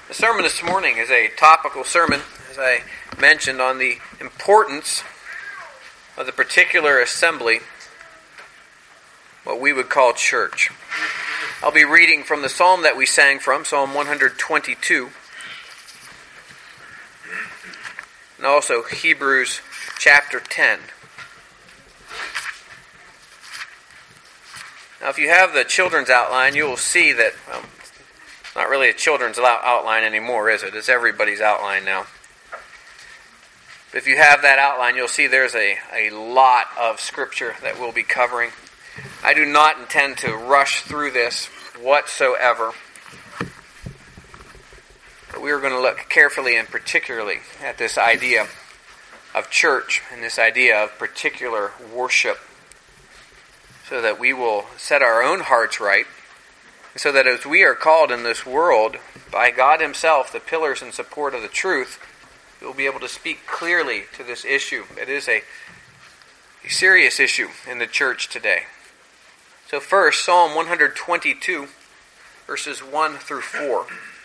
The sermon this morning is a topical sermon, as I mentioned, on the importance of the particular assembly, what we would call church. I'll be reading from the psalm that we sang from, Psalm 122, and also Hebrews chapter 10. Now, if you have the children's outline, you will see that, it's not really a children's outline anymore, is it? It's everybody's outline now. But if you have that outline, you'll see there's a lot of scripture that we'll be covering. I do not intend to rush through this whatsoever. But we are going to look carefully and particularly at this idea of church and this idea of particular worship, so that we will set our own hearts right, so that as we are called in this world by God Himself, the pillars and support of the truth, we will be able to speak clearly to this issue. It is a serious issue in the church today. So first, Psalm 122, verses 1 through 4.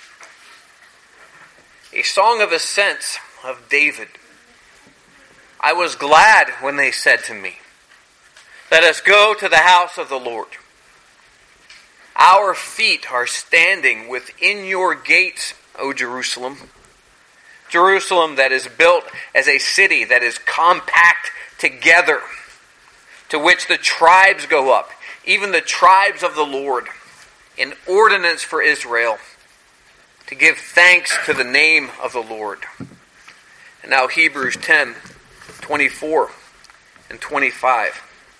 A song of ascents of David. I was glad when they said to me, "Let us go to the house of the Lord." Our feet are standing within your gates, O Jerusalem. Jerusalem that is built as a city that is compact together, to which the tribes go up, even the tribes of the Lord, an ordinance for Israel, to give thanks to the name of the Lord. And now Hebrews 10, 24 and 25.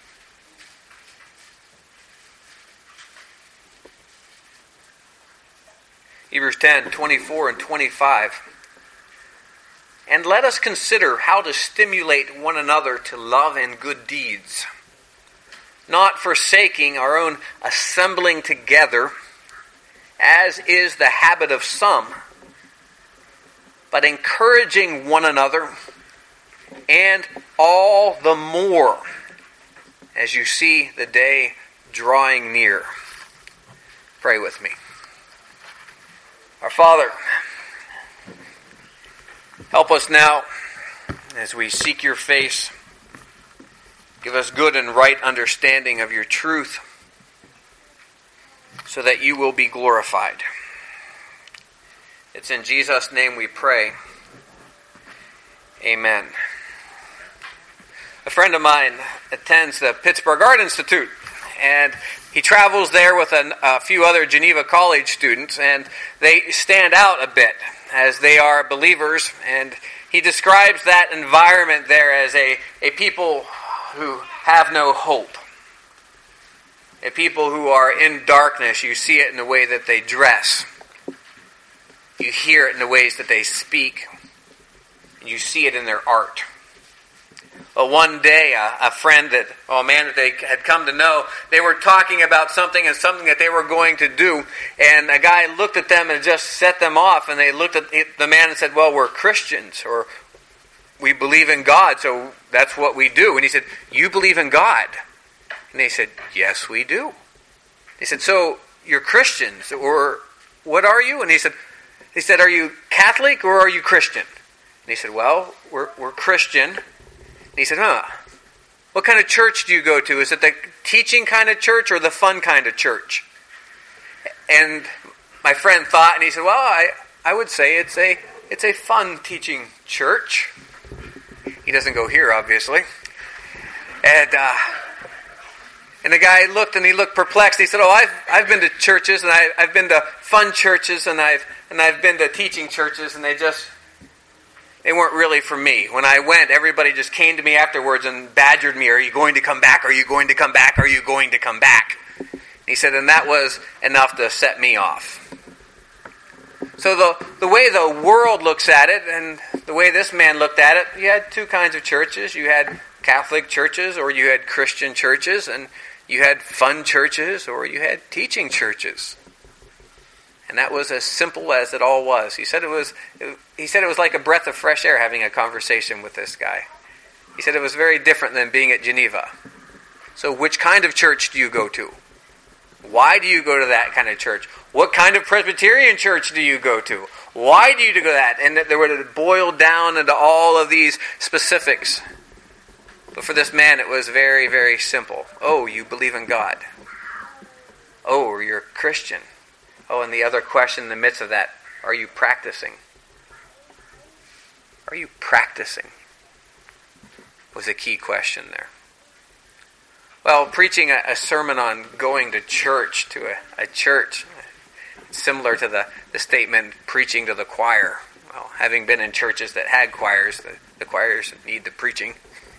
Hebrews 10, 24 and 25. And let us consider how to stimulate one another to love and good deeds, not forsaking our own assembling together, as is the habit of some, but encouraging one another, and all the more as you see the day drawing near. Pray with me. Our Father, help us now as we seek your face. Give us good and right understanding of your truth, so that you will be glorified. It's in Jesus' name we pray. Amen. A friend of mine attends the Pittsburgh Art Institute, and he travels there with a few other Geneva College students, and they stand out a bit as they are believers. And he describes that environment there as a people who have no hope. A people who are in darkness. You see it in the way that they dress. You hear it in the ways that they speak. You see it in their art. Well, one day, a man that they had come to know, they were talking about something that they were going to do, and a guy looked at them and just set them off, and they looked at the man and said, "Well, we're Christians, or we believe in God, so that's what we do." And he said, "You believe in God?" And they said, "Yes, we do." He said, "So you're Christians, or what are you?" And he said, "Are you Catholic or are you Christian?" And he said, "Well, we're Christian." And he said, "What kind of church do you go to? Is it the teaching kind of church or the fun kind of church?" And my friend thought, and he said, "Well, I would say it's a fun teaching church." He doesn't go here, obviously. And the guy looked, and he looked perplexed. He said, "Oh, I've been to churches, and I've been to fun churches, and I've been to teaching churches, and they weren't really for me. When I went, everybody just came to me afterwards and badgered me, 'Are you going to come back? Are you going to come back? Are you going to come back?'" He said, and that was enough to set me off. So the way the world looks at it, and the way this man looked at it, you had two kinds of churches. You had Catholic churches, or you had Christian churches, and you had fun churches, or you had teaching churches. And that was as simple as it all was. He said it was like a breath of fresh air having a conversation with this guy. He said it was very different than being at Geneva. So which kind of church do you go to? Why do you go to that kind of church? What kind of Presbyterian church do you go to? Why do you do that? And they would boil down into all of these specifics. But for this man, it was very, very simple. Oh, you believe in God. Oh, you're a Christian. Oh, and the other question in the midst of that, are you practicing? Are you practicing? Was a key question there. Well, preaching a sermon on going to church, to a church, similar to the statement, preaching to the choir. Well, having been in churches that had choirs, the choirs need the preaching.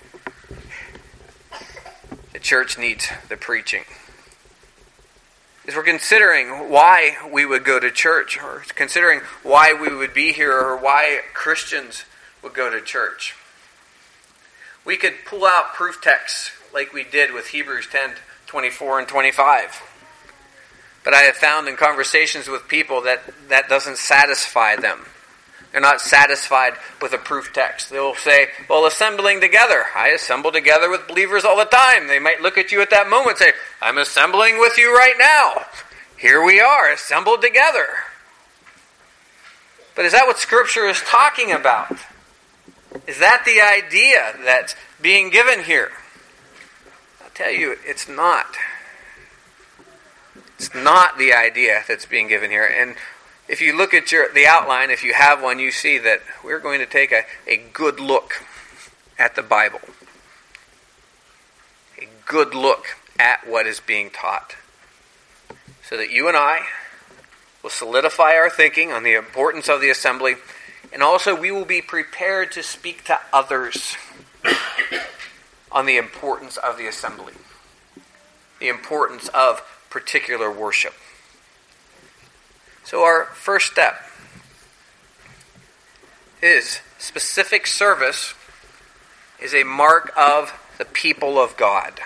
The church needs the preaching. As we're considering why we would go to church, or considering why we would be here, or why Christians would go to church, we could pull out proof texts like we did with Hebrews 10:24 and 25. But I have found in conversations with people that doesn't satisfy them. They're not satisfied with a proof text. They'll say, well, assembling together. I assemble together with believers all the time. They might look at you at that moment and say, I'm assembling with you right now. Here we are, assembled together. But is that what Scripture is talking about? Is that the idea that's being given here? I'll tell you, it's not. It's not the idea that's being given here. And if you look at the outline, if you have one, you see that we're going to take a good look at the Bible. A good look at what is being taught. So that you and I will solidify our thinking on the importance of the assembly, and also we will be prepared to speak to others on the importance of the assembly. The importance of particular worship. So our first step is specific service is a mark of the people of God.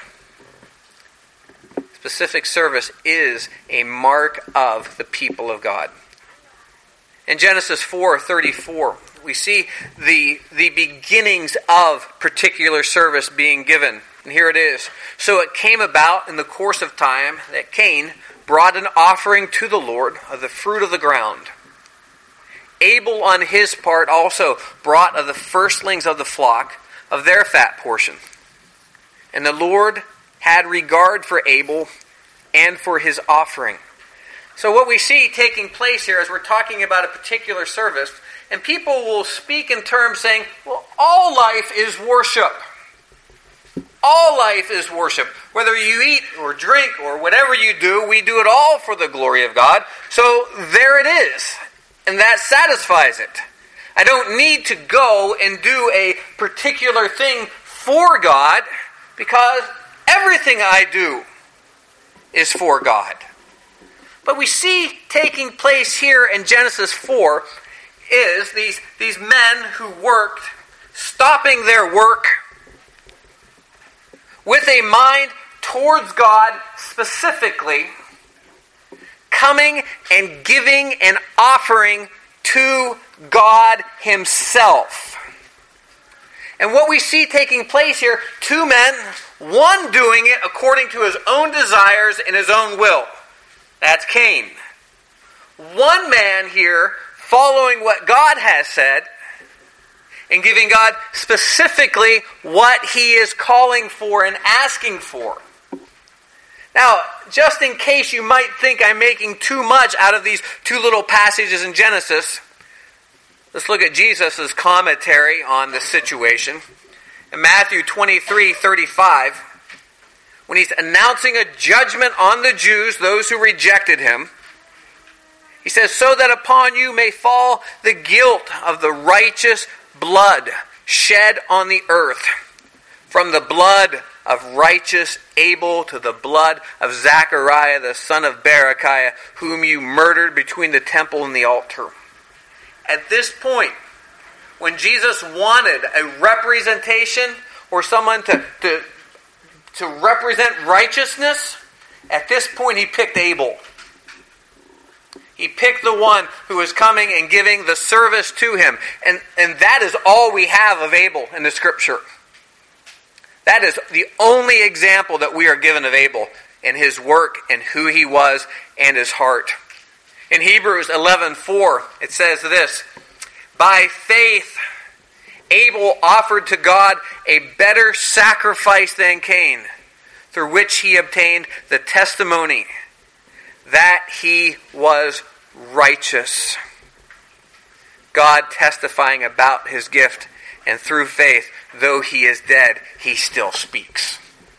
Specific service is a mark of the people of God. In Genesis 4:34, we see the beginnings of particular service being given. And here it is. So it came about in the course of time that Cain brought an offering to the Lord of the fruit of the ground. Abel on his part also brought of the firstlings of the flock of their fat portion. And the Lord had regard for Abel and for his offering. So what we see taking place here is we're talking about a particular service, and people will speak in terms saying, well, all life is worship. All life is worship. Whether you eat or drink or whatever you do, we do it all for the glory of God. So there it is. And that satisfies it. I don't need to go and do a particular thing for God, because everything I do is for God. But we see taking place here in Genesis 4 is these men who worked, stopping their work with a mind towards God specifically, coming and giving an offering to God Himself. And what we see taking place here, two men, one doing it according to his own desires and his own will. That's Cain. One man here following what God has said and giving God specifically what He is calling for and asking for. Now, just in case you might think I'm making too much out of these two little passages in Genesis, let's look at Jesus' commentary on the situation. In Matthew 23:35, when He's announcing a judgment on the Jews, those who rejected Him, He says, so that upon you may fall the guilt of the righteous blood shed on the earth, from the blood of righteous Abel to the blood of Zachariah the son of Berechiah, whom you murdered between the temple and the altar. At this point, when Jesus wanted a representation or someone to represent righteousness, at this point He picked Abel. He picked the one who was coming and giving the service to Him. And that is all we have of Abel in the Scripture. That is the only example that we are given of Abel in his work and who he was and his heart. In Hebrews 11:4, it says this, "By faith, Abel offered to God a better sacrifice than Cain, through which he obtained the testimony that he was righteous." God testifying about his gift, and through faith, though he is dead, he still speaks.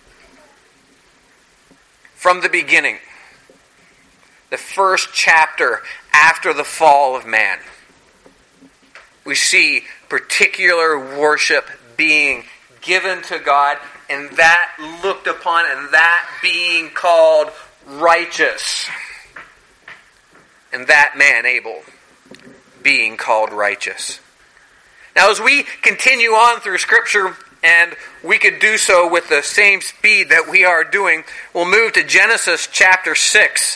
From the beginning, the first chapter after the fall of man, we see particular worship being given to God, and that looked upon, and that being called righteous. And that man, Abel, being called righteous. Now, as we continue on through Scripture, and we could do so with the same speed that we are doing, we'll move to Genesis chapter 6.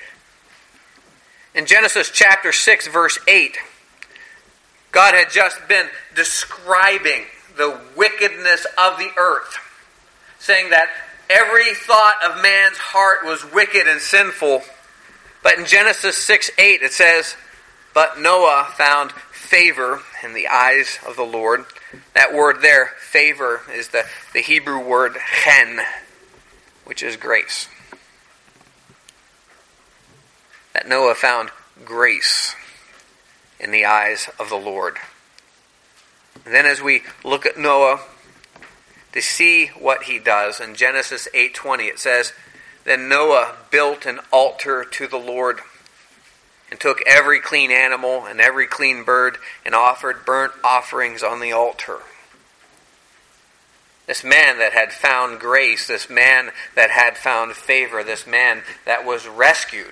In Genesis chapter 6, verse 8, God had just been describing the wickedness of the earth, saying that every thought of man's heart was wicked and sinful. But in Genesis 6:8 it says, "But Noah found favor in the eyes of the Lord." That word there, favor, is the Hebrew word chen, which is grace. That Noah found grace in the eyes of the Lord. And then as we look at Noah to see what he does, in Genesis 8:20 it says, "Then Noah built an altar to the Lord, and took every clean animal and every clean bird, and offered burnt offerings on the altar." This man that had found grace, this man that had found favor, this man that was rescued,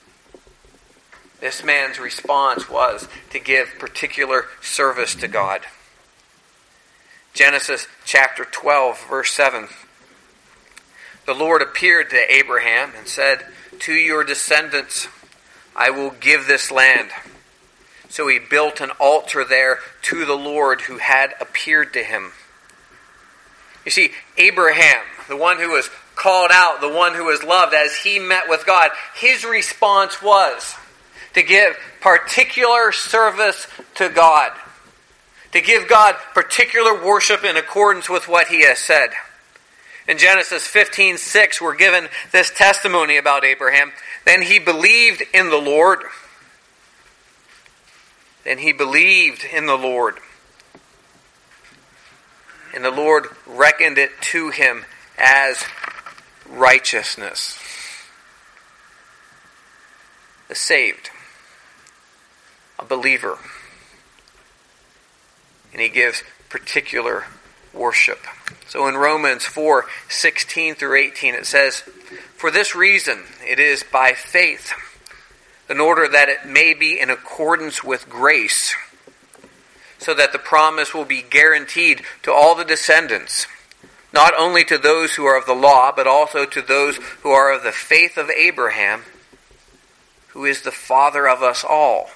this man's response was to give particular service to God. Genesis chapter 12, verse 7. "The Lord appeared to Abraham and said, 'To your descendants I will give this land.' So he built an altar there to the Lord who had appeared to him." You see, Abraham, the one who was called out, the one who was loved, as he met with God, his response was to give particular service to God, to give God particular worship in accordance with what he has said. In Genesis 15:6, we're given this testimony about Abraham. "Then he believed in the Lord." Then he believed in the Lord. And the Lord reckoned it to him as righteousness. The saved, a believer. And he gives particular worship. So in Romans 4:16 through 18 it says, "For this reason it is by faith, in order that it may be in accordance with grace, so that the promise will be guaranteed to all the descendants, not only to those who are of the law, but also to those who are of the faith of Abraham, who is the father of us all.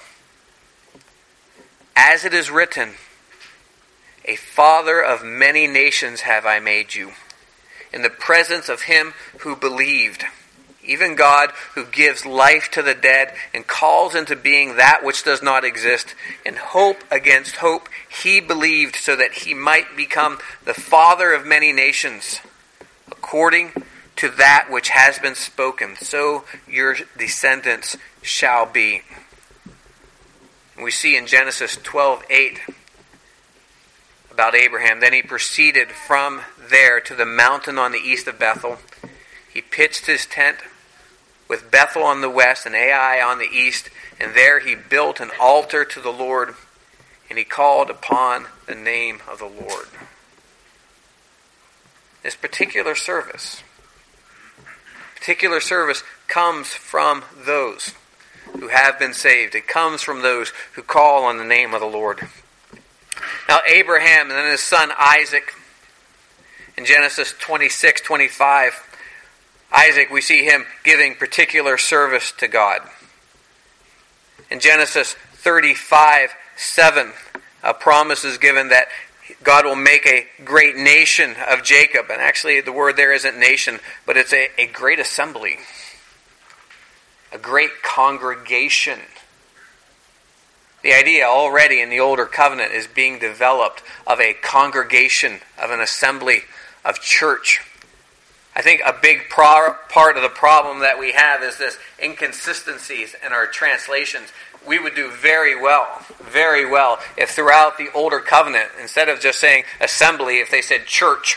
As it is written, 'A father of many nations have I made you, in the presence of him who believed, even God who gives life to the dead and calls into being that which does not exist. In hope against hope he believed, so that he might become the father of many nations, according to that which has been spoken, so your descendants shall be.'" And we see in Genesis 12:8 about Abraham, "Then he proceeded from there to the mountain on the east of Bethel. He pitched his tent with Bethel on the west and Ai on the east, and there he built an altar to the Lord, and he called upon the name of the Lord." This particular service comes from those who have been saved. It comes from those who call on the name of the Lord. Now Abraham and then his son Isaac, in Genesis 26:25, Isaac, we see him giving particular service to God. In Genesis 35:7, a promise is given that God will make a great nation of Jacob. And actually the word there isn't nation, but it's a great assembly. a great congregation. The idea already in the older covenant is being developed of a congregation, of an assembly, of church. I think a big part of the problem that we have is this inconsistencies in our translations. We would do very well, if throughout the older covenant, instead of just saying assembly, if they said church.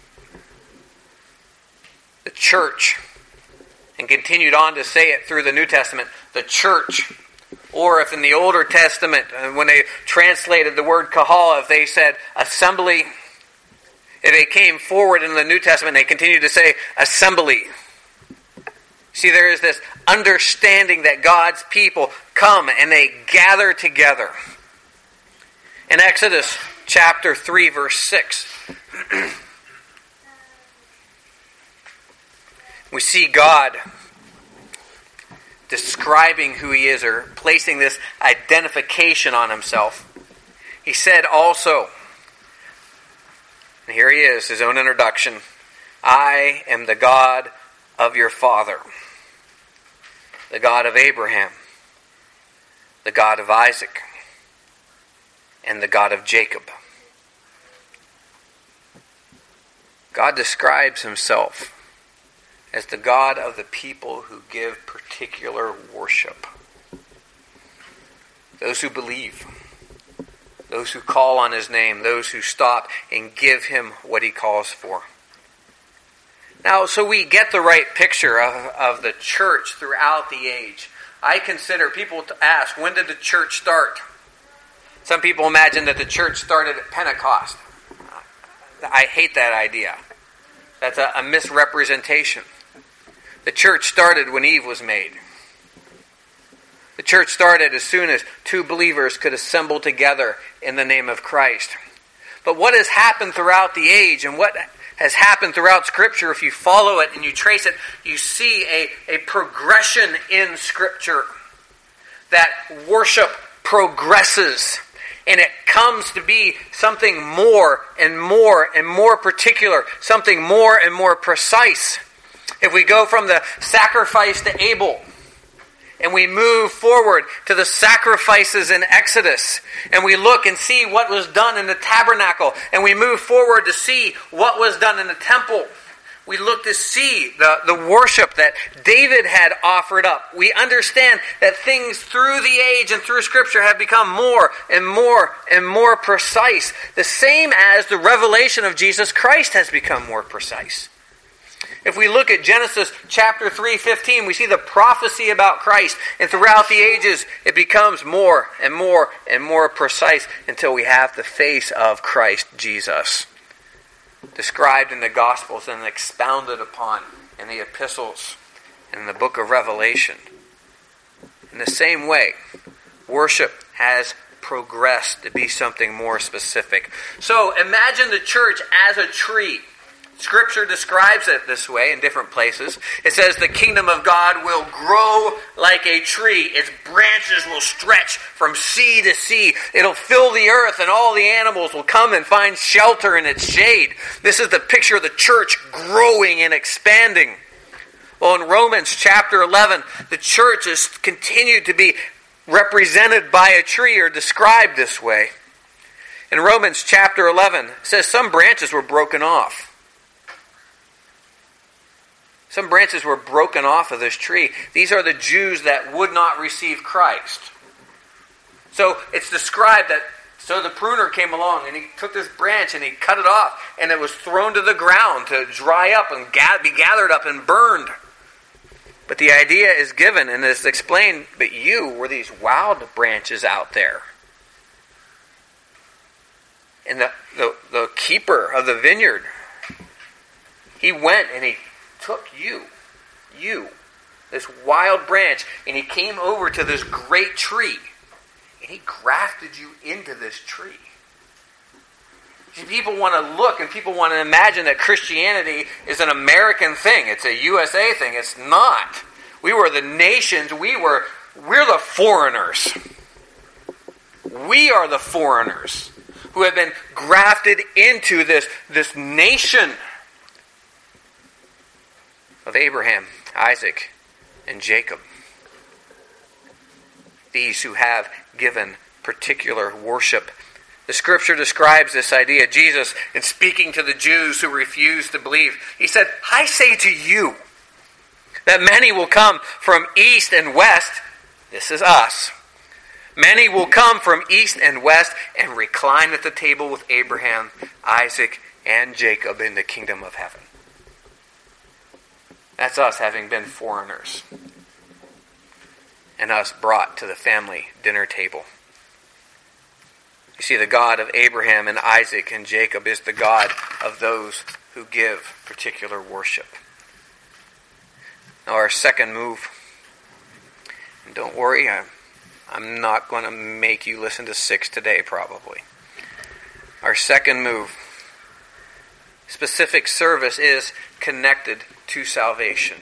The church. And continued on to say it through the New Testament, the church. Or if in the Older Testament, when they translated the word kahal, if they said assembly, if they came forward in the New Testament, they continued to say assembly. See, there is this understanding that God's people come and they gather together. In Exodus chapter 3, verse 6, we see God describing who He is, or placing this identification on Himself. He said also, and here He is, His own introduction, I am the God of your father, the God of Abraham, the God of Isaac, and the God of Jacob. God describes Himself as the God of the people who give particular worship. Those who believe, those who call on His name, those who stop and give Him what He calls for. Now, so we get the right picture of the church throughout the age. I consider, people ask, when did the church start? Some people imagine that the church started at Pentecost. I hate that idea. That's a misrepresentation. The church started when Eve was made. The church started as soon as two believers could assemble together in the name of Christ. But what has happened throughout the age, and what has happened throughout Scripture, if you follow it and you trace it, you see a progression in Scripture. That worship progresses, and it comes to be something more and more and more particular, something more and more precise. If we go from the sacrifice to Abel, and we move forward to the sacrifices in Exodus, and we look and see what was done in the tabernacle, and we move forward to see what was done in the temple, we look to see the worship that David had offered up. We understand that things through the age and through Scripture have become more and more and more precise. The same as the revelation of Jesus Christ has become more precise. If we look at Genesis chapter 3:15, we see the prophecy about Christ. And throughout the ages, it becomes more and more and more precise until we have the face of Christ Jesus, described in the Gospels and expounded upon in the epistles and in the book of Revelation. In the same way, worship has progressed to be something more specific. So imagine the church as a tree. Scripture describes it this way in different places. It says the kingdom of God will grow like a tree. Its branches will stretch from sea to sea. It'll fill the earth, and all the animals will come and find shelter in its shade. This is the picture of the church growing and expanding. Well, in Romans chapter 11, the church has continued to be represented by a tree, or described this way. In Romans chapter 11, it says some branches were broken off. Some branches were broken off of this tree. These are the Jews that would not receive Christ. So it's described that, so the pruner came along and he took this branch and he cut it off, and it was thrown to the ground to dry up and be gathered up and burned. But the idea is given and it's explained, but you were these wild branches out there. And the keeper of the vineyard, he went and he took you, this wild branch, and he came over to this great tree, and he grafted you into this tree. See, people want to look and people want to imagine that Christianity is an American thing. It's a USA thing. It's not. We were the nations. We're the foreigners. We are the foreigners who have been grafted into this nation of Abraham, Isaac, and Jacob. these who have given particular worship. The Scripture describes this idea. Jesus, in speaking to the Jews who refused to believe, he said, I say to you that many will come from east and west. This is us. Many will come from east and west and recline at the table with Abraham, Isaac, and Jacob in the kingdom of heaven. That's us having been foreigners and us brought to the family dinner table. You see, the God of Abraham and Isaac and Jacob is the God of those who give particular worship. Now our second move, and don't worry, I'm not going to make you listen to 6 today probably. Our second move, specific service, is connected to salvation.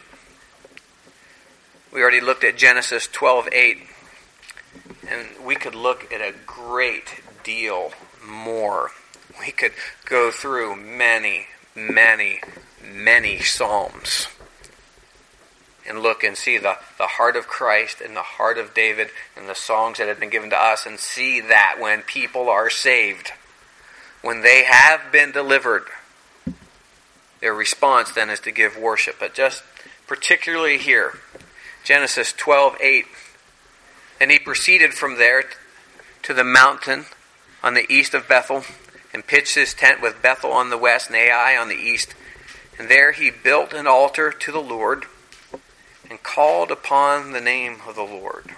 We already looked at Genesis 12:8, and we could look at a great deal more. We could go through many, many, many Psalms and look and see the heart of Christ and the heart of David and the songs that have been given to us, and see that when people are saved, when they have been delivered, their response then is to give worship. But just particularly here, Genesis 12:8, and he proceeded from there to the mountain on the east of Bethel, and pitched his tent with Bethel on the west and Ai on the east. And there he built an altar to the Lord, and called upon the name of the Lord.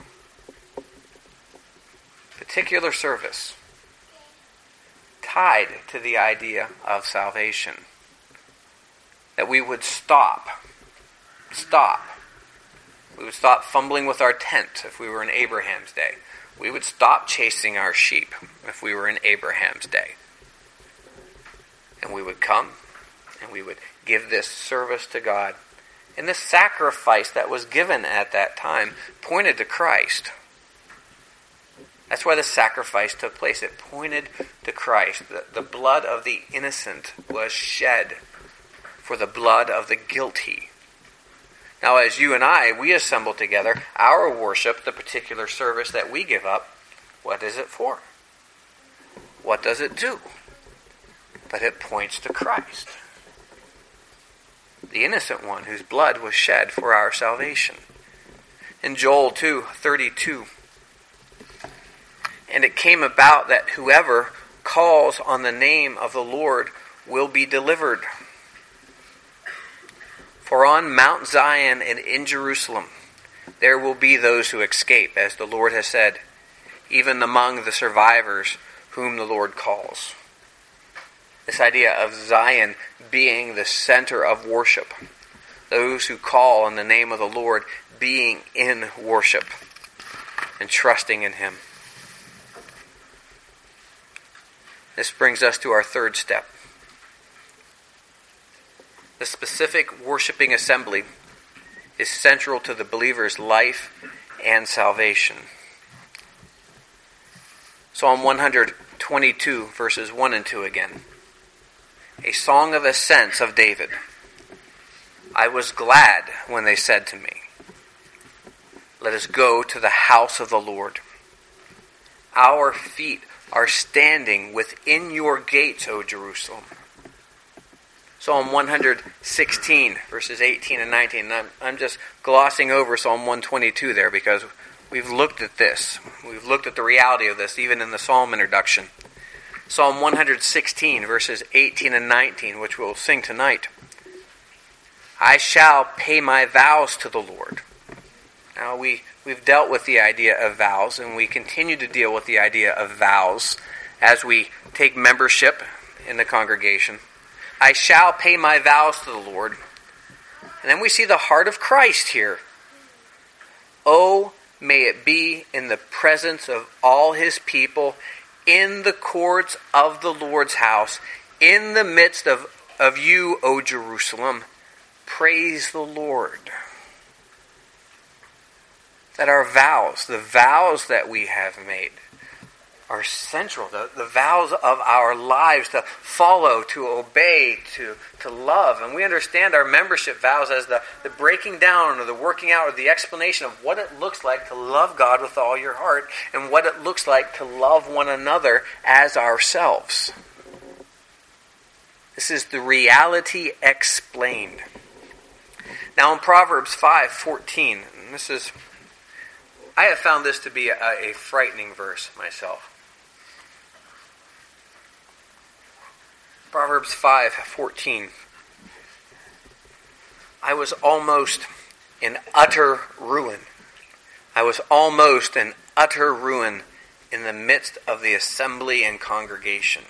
Particular service tied to the idea of salvation. That we would stop. We would stop fumbling with our tent if we were in Abraham's day. We would stop chasing our sheep if we were in Abraham's day. And we would come and we would give this service to God. And this sacrifice that was given at that time pointed to Christ. That's why the sacrifice took place. It pointed to Christ. The blood of the innocent was shed for the blood of the guilty. Now, as you and I, we assemble together, our worship, the particular service that we give up, what is it for? What does it do? But it points to Christ, the innocent one whose blood was shed for our salvation. In Joel 2:32, and it came about that whoever calls on the name of the Lord will be delivered. For on Mount Zion and in Jerusalem there will be those who escape, as the Lord has said, even among the survivors whom the Lord calls. This idea of Zion being the center of worship. Those who call on the name of the Lord being in worship and trusting in Him. This brings us to our third step. The specific worshiping assembly is central to the believer's life and salvation. Psalm 122, verses 1 and 2 again. A song of ascents of David. I was glad when they said to me, let us go to the house of the Lord. Our feet are standing within your gates, O Jerusalem. Psalm 116, verses 18 and 19. And I'm just glossing over Psalm 122 there because we've looked at this. We've looked at the reality of this even in the psalm introduction. Psalm 116, verses 18 and 19, which we'll sing tonight. I shall pay my vows to the Lord. Now we've dealt with the idea of vows, and we continue to deal with the idea of vows as we take membership in the congregation. I shall pay my vows to the Lord. And then we see the heart of Christ here. Oh, may it be in the presence of all His people, in the courts of the Lord's house, in the midst of you, O Jerusalem. Praise the Lord. That our vows, the vows that we have made, are central, the vows of our lives, to follow, to obey, to love. And we understand our membership vows as the breaking down or the working out or the explanation of what it looks like to love God with all your heart and what it looks like to love one another as ourselves. This is the reality explained. Now in Proverbs 5:14, I have found this to be a frightening verse myself. Proverbs 5:14. I was almost in utter ruin. I was almost in utter ruin in the midst of the assembly and congregation.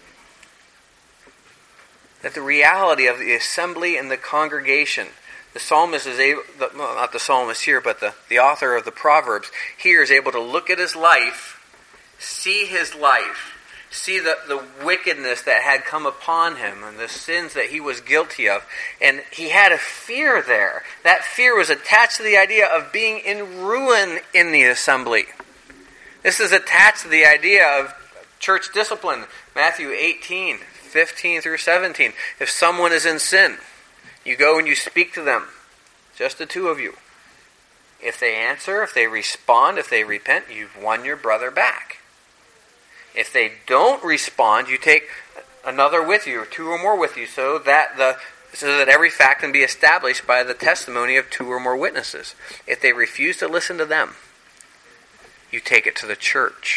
That the reality of the assembly and the congregation, the psalmist is able, not the psalmist here, but the author of the Proverbs here is able to look at his life, see the wickedness that had come upon him and the sins that he was guilty of. And he had a fear there. That fear was attached to the idea of being in ruin in the assembly. This is attached to the idea of church discipline. Matthew 18:15 through 17. If someone is in sin, you go and you speak to them, just the two of you. If they answer, if they respond, if they repent, you've won your brother back. If they don't respond, you take another with you, or two or more with you, so that every fact can be established by the testimony of two or more witnesses. If they refuse to listen to them, you take it to the church.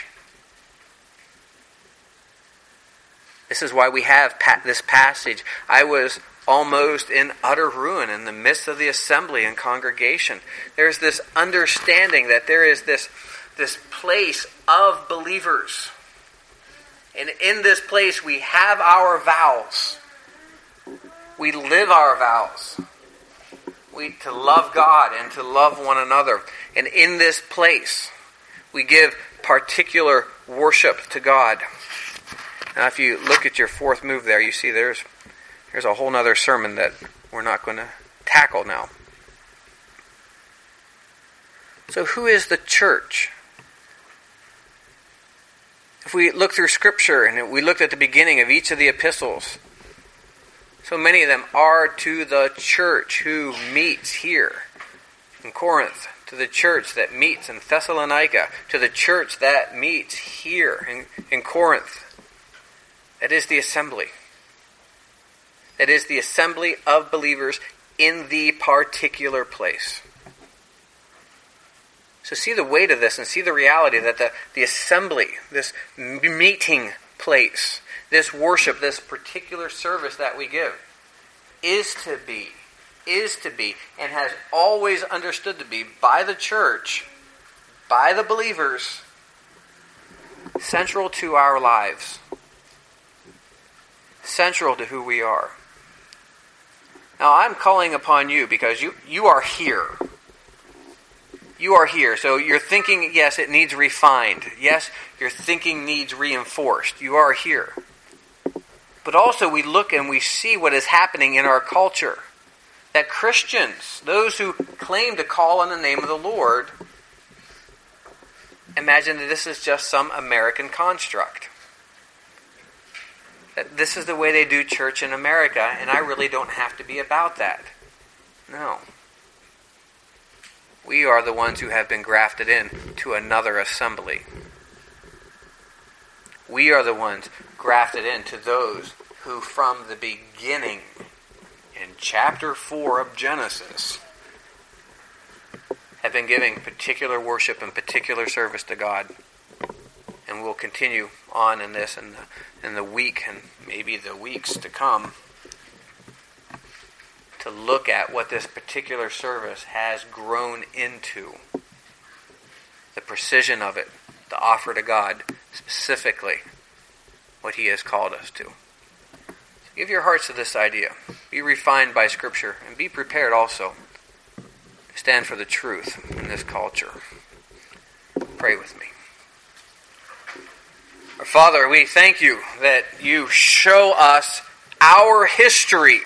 This is why we have this passage. I was almost in utter ruin in the midst of the assembly and congregation. There's this understanding that there is this place of believers. And in this place we have our vows. We live our vows. To love God and to love one another. And in this place we give particular worship to God. Now if you look at your fourth move there, you see there's a whole other sermon that we're not going to tackle now. So who is the church? If we look through Scripture and we looked at the beginning of each of the epistles, so many of them are to the church who meets here in Corinth, to the church that meets in Thessalonica, to the church that meets here in Corinth. That is the assembly. That is the assembly of believers in the particular place. So see the weight of this and see the reality that the assembly, this meeting place, this worship, this particular service that we give, is to be, and has always understood to be by the church, by the believers, central to our lives, central to who we are. Now I'm calling upon you because you are here. You are here. So your thinking, yes, it needs refined. Yes, your thinking needs reinforced. You are here. But also we look and we see what is happening in our culture. That Christians, those who claim to call on the name of the Lord, imagine that this is just some American construct. That this is the way they do church in America, and I really don't have to be about that. No. We are the ones who have been grafted in to another assembly. We are the ones grafted into those who from the beginning, in chapter 4 of Genesis, have been giving particular worship and particular service to God. And we'll continue on in this in the week and maybe the weeks to come to look at what this particular service has grown into. The precision of it, the offer to God, specifically what He has called us to. So give your hearts to this idea. Be refined by Scripture and be prepared also to stand for the truth in this culture. Pray with me. Our Father, we thank you that you show us our history.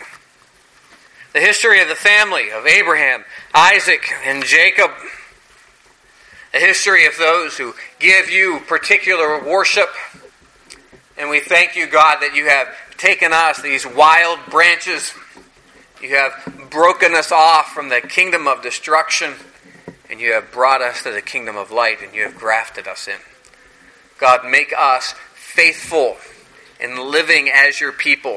The history of the family of Abraham, Isaac, and Jacob. a history of those who give you particular worship. And we thank you, God, that you have taken us, these wild branches. You have broken us off from the kingdom of destruction, and you have brought us to the kingdom of light, and you have grafted us in. God, make us faithful in living as your people,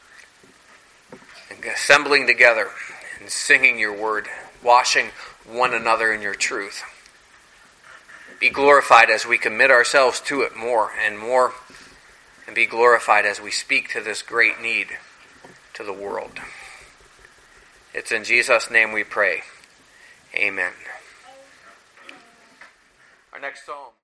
and assembling together and singing your word, washing one another in your truth. Be glorified as we commit ourselves to it more and more, and be glorified as we speak to this great need to the world. It's in Jesus' name we pray. Amen. Our next psalm.